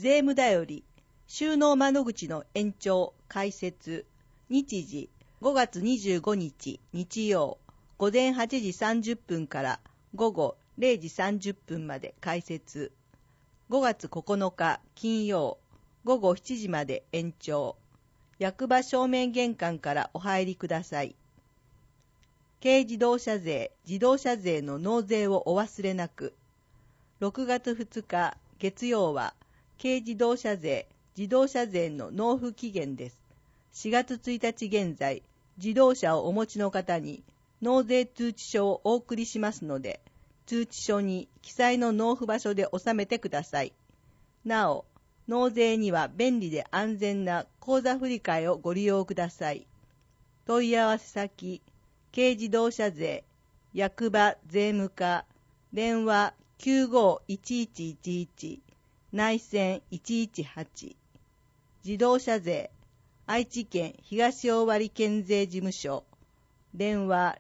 税務だより収納窓口の延長開設。日時5月25日日曜午前8時30分から午後0時30分まで開設。5月9日金曜午後7時まで延長。役場正面玄関からお入りください。軽自動車税、自動車税の納税をお忘れなく。6月2日月曜は軽自動車税、自動車税の納付期限です。4月1日現在、自動車をお持ちの方に納税通知書をお送りしますので、通知書に記載の納付場所で納めてください。なお、納税には便利で安全な口座振替をご利用ください。問い合わせ先、軽自動車税、役場税務課、電話95-1111、内線118。自動車税、愛知県東尾張県税事務所、電話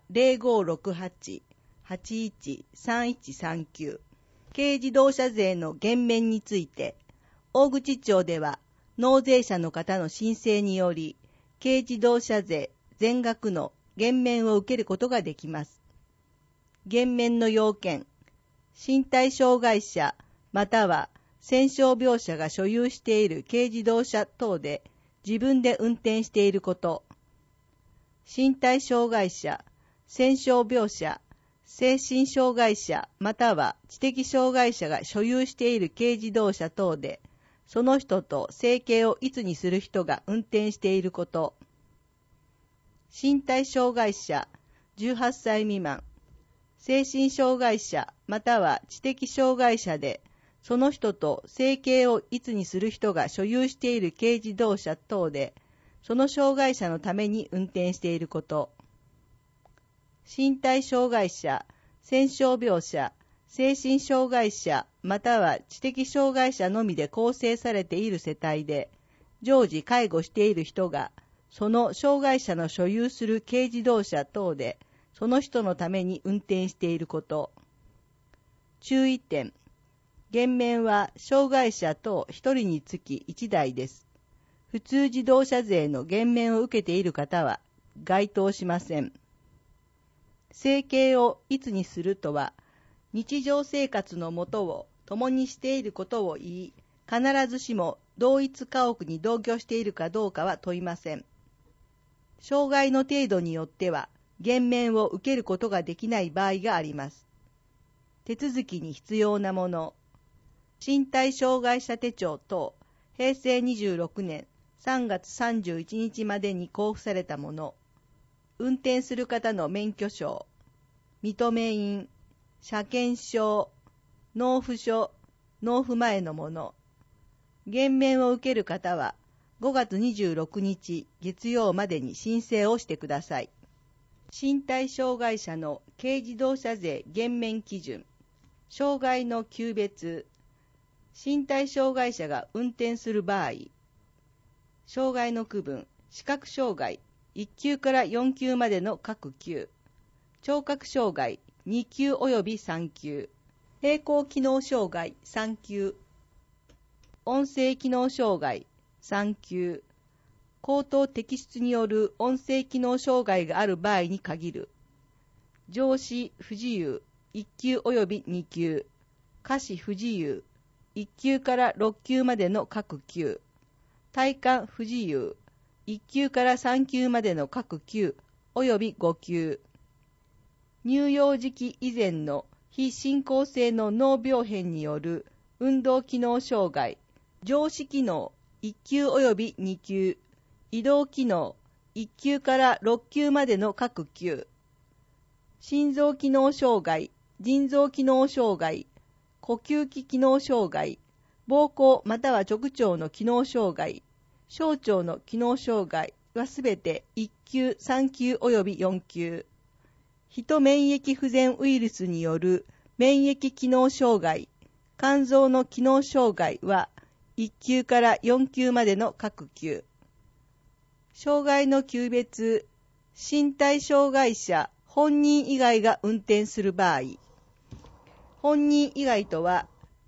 0568-813139。軽自動車税の減免について、大口町では納税者の方の申請により、軽自動車税全額の減免を受けることができます。減免の要件、身体障害者または戦傷病者が所有している軽自動車等で自分で運転していること、身体障害者、戦傷病者、精神障害者または知的障害者が所有している軽自動車等で、その人と生計を一にする人が運転していること、身体障害者18歳未満、精神障害者または知的障害者で、その人と生計を一にする人が所有している軽自動車等で、その障害者のために運転していること、身体障害者、戦傷病者、精神障害者または知的障害者のみで構成されている世帯で、常時介護している人が、その障害者の所有する軽自動車等で、その人のために運転していること。注意点。減免は障害者等1人につき1台です。普通自動車税の減免を受けている方は該当しません。生計を一にするとは、日常生活のもとを共にしていることを言い、必ずしも同一家屋に同居しているかどうかは問いません。障害の程度によっては、減免を受けることができない場合があります。手続きに必要なもの。身体障害者手帳等、平成26年3月31日までに交付されたもの。運転する方の免許証、認め印、車検証、納付書、納付前のもの。減免を受ける方は5月26日月曜までに申請をしてください。身体障害者の軽自動車税減免基準。障害の級別。身体障害者が運転する場合、障害の区分、視覚障害1級から4級までの各級、聴覚障害2級及び3級、平衡機能障害3級、音声機能障害3級、口頭摘出による音声機能障害がある場合に限る、上肢不自由1級及び2級、下肢不自由1級から6級までの各級、体幹不自由1級から3級までの各級及び5級、乳幼児期以前の非進行性の脳病変による運動機能障害、上肢機能1級及び2級、移動機能1級から6級までの各級、心臓機能障害、腎臓機能障害、呼吸器機能障害、膀胱または直腸の機能障害、小腸の機能障害はすべて1級、3級及び4級、ヒ免疫不全ウイルスによる免疫機能障害、肝臓の機能障害は1級から4級までの各級。障害の級別、身体障害者本人以外が運転する場合、本人以外とは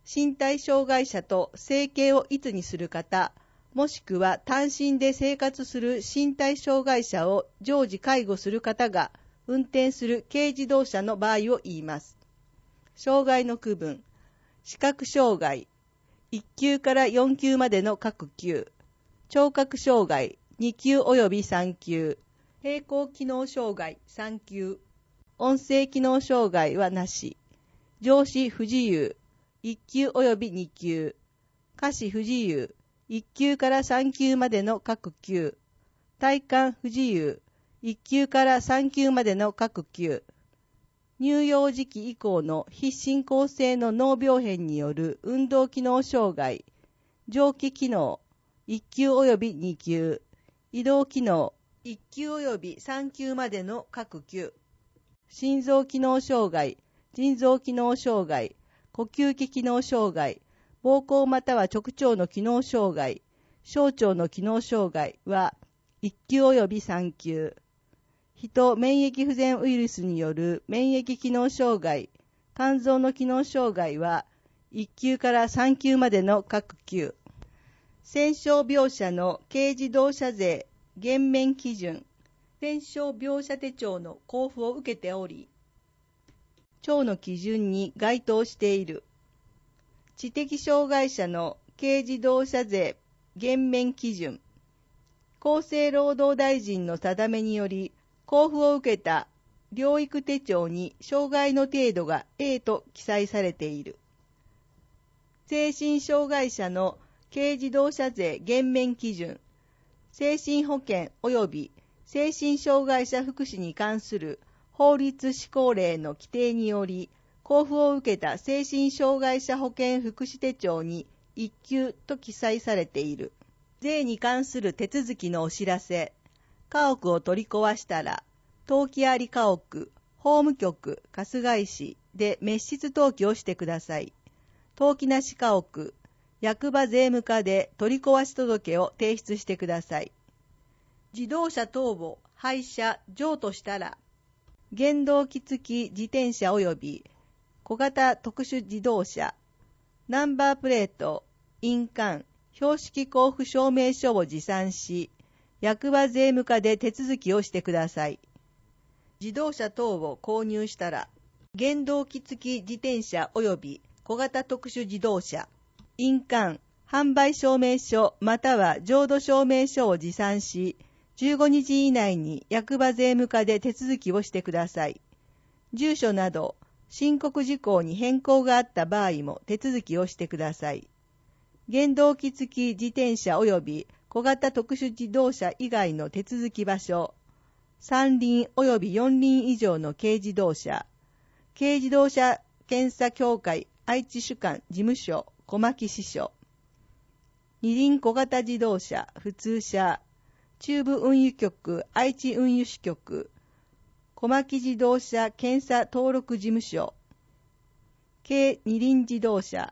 身体障害者と生計を一にする方、もしくは単身で生活する身体障害者を常時介護する方が運転する軽自動車の場合を言います。障害の区分、視覚障害、1級から4級までの各級、聴覚障害、2級及び3級、平衡機能障害3級、音声機能障害はなし、上肢不自由、1級及び2級、下肢不自由、1級から3級までの各級、体幹不自由、1級から3級までの各級、乳幼児期以降の非進行性の脳病変による運動機能障害、上気機能、1級及び2級、移動機能、1級及び3級までの各級、心臓機能障害、腎臓機能障害、呼吸器機能障害、膀胱または直腸の機能障害、小腸の機能障害は1級及び3級、人免疫不全ウイルスによる免疫機能障害、肝臓の機能障害は1級から3級までの各級、戦傷病者の軽自動車税減免基準、戦傷病者手帳の交付を受けており、庁の基準に該当している。知的障害者の軽自動車税減免基準、厚生労働大臣の定めにより、交付を受けた療育手帳に障害の程度が A と記載されている。精神障害者の軽自動車税減免基準、精神保健及び精神障害者福祉に関する法律施行令の規定により、交付を受けた精神障害者保健福祉手帳に1級と記載されている。税に関する手続きのお知らせ。家屋を取り壊したら、登記あり家屋、法務局、春日井市で滅失登記をしてください。登記なし家屋、役場税務課で取り壊し届を提出してください。自動車等を廃車、譲渡したら、原動機付き自転車及び小型特殊自動車、ナンバープレート、印鑑、標識交付証明書を持参し、役場税務課で手続きをしてください。自動車等を購入したら、原動機付き自転車及び小型特殊自動車、印鑑、販売証明書または浄土証明書を持参し、15日以内に役場税務課で手続きをしてください。住所など申告事項に変更があった場合も手続きをしてください。原動機付き自転車及び小型特殊自動車以外の手続き場所、3輪及び4輪以上の軽自動車、軽自動車検査協会愛知主管事務所小牧支所、二輪小型自動車普通車、中部運輸局愛知運輸支局、小牧自動車検査登録事務所、軽二輪自動車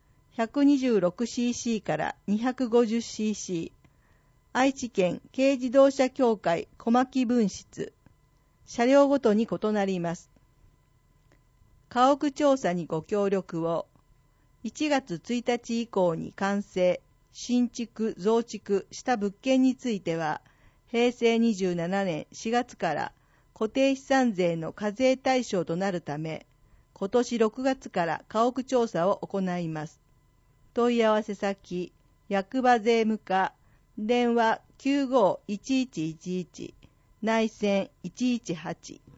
126cc から 250cc、愛知県軽自動車協会小牧分室、車両ごとに異なります。家屋調査にご協力を。1月1日以降に完成、新築・増築した物件については、平成27年4月から固定資産税の課税対象となるため、今年6月から家屋調査を行います。問い合わせ先、役場税務課、電話 95-1111、内線118。